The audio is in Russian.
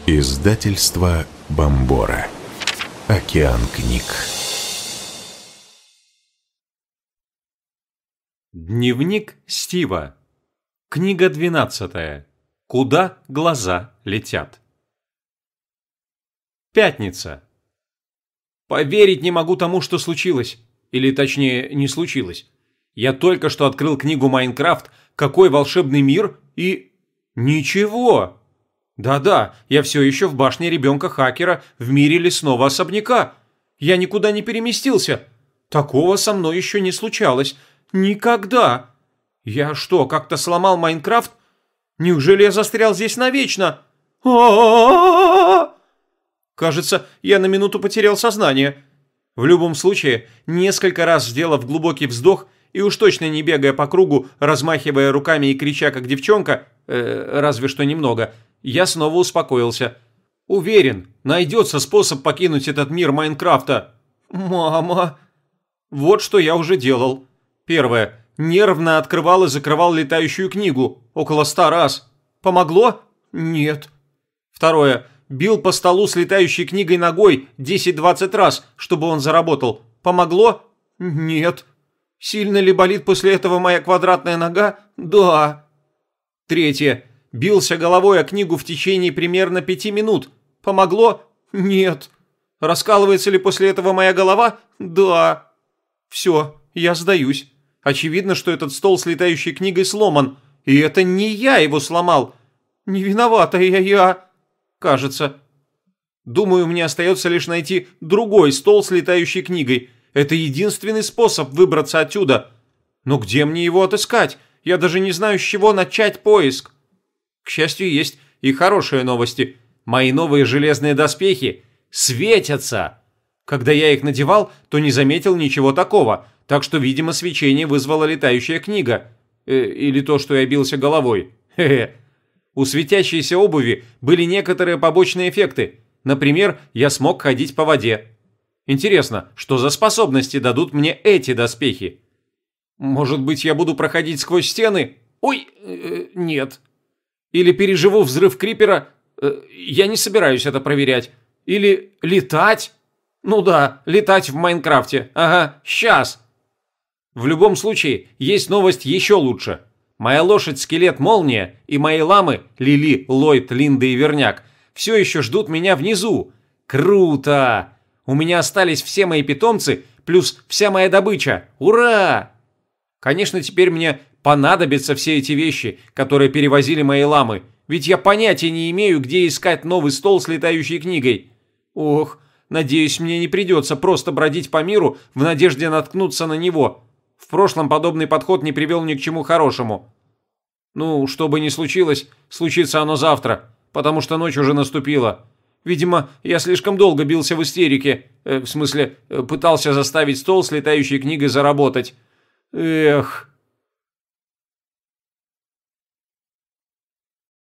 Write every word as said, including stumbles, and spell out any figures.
Издательство Бомбора. Океан книг. Дневник Стива. Книга двенадцатая. Куда глаза летят. Пятница. Поверить не могу тому, что случилось. Или точнее, не случилось. Я только что открыл книгу «Майнкрафт. Какой волшебный мир» и... Ничего. Да-да, я все еще в башне ребенка-хакера в мире лесного особняка. Я никуда не переместился. Такого со мной еще не случалось. Никогда. Я что, как-то сломал Майнкрафт? Неужели я застрял здесь навечно? А-а-а-а-а! Кажется, я на минуту потерял сознание. В любом случае, несколько раз сделав глубокий вздох и уж точно не бегая по кругу, размахивая руками и крича как девчонка, э, разве что немного, я снова успокоился. Уверен, найдется способ покинуть этот мир Майнкрафта. Мама! Вот что я уже делал. Первое. Нервно открывал и закрывал летающую книгу. Около ста раз. Помогло? Нет. Второе. Бил по столу с летающей книгой ногой десять-двадцать раз, чтобы он заработал. Помогло? Нет. Сильно ли болит после этого моя квадратная нога? Да. Третье. Бился головой о книгу в течение примерно пяти минут. Помогло? Нет. Раскалывается ли после этого моя голова? Да. Все, я сдаюсь. Очевидно, что этот стол с летающей книгой сломан. И это не я его сломал. Не виновата я я. Кажется. Думаю, мне остается лишь найти другой стол с летающей книгой. Это единственный способ выбраться отсюда. Но где мне его отыскать? Я даже не знаю, с чего начать поиск. К счастью, есть и хорошие новости. Мои новые железные доспехи светятся. Когда я их надевал, то не заметил ничего такого, так что, видимо, свечение вызвала летающая книга. Э, или то, что я бился головой. Хе-хе. У светящейся обуви были некоторые побочные эффекты. Например, я смог ходить по воде. Интересно, что за способности дадут мне эти доспехи? Может быть, я буду проходить сквозь стены? Ой, э, нет. Или переживу взрыв крипера? Э, я не собираюсь это проверять. Или летать? Ну да, летать в Майнкрафте. Ага, сейчас. В любом случае, есть новость еще лучше. Моя лошадь-скелет Молния и мои ламы Лили, Ллойд, Линда и Верняк все еще ждут меня внизу. Круто! У меня остались все мои питомцы, плюс вся моя добыча. Ура! Конечно, теперь мне понадобятся все эти вещи, которые перевозили мои ламы, ведь я понятия не имею, где искать новый стол с летающей книгой. Ох, надеюсь, мне не придется просто бродить по миру в надежде наткнуться на него. В прошлом подобный подход не привел ни к чему хорошему. Ну, что бы ни случилось, случится оно завтра, потому что ночь уже наступила. Видимо, я слишком долго бился в истерике, э, в смысле, э, пытался заставить стол с летающей книгой заработать. Эх...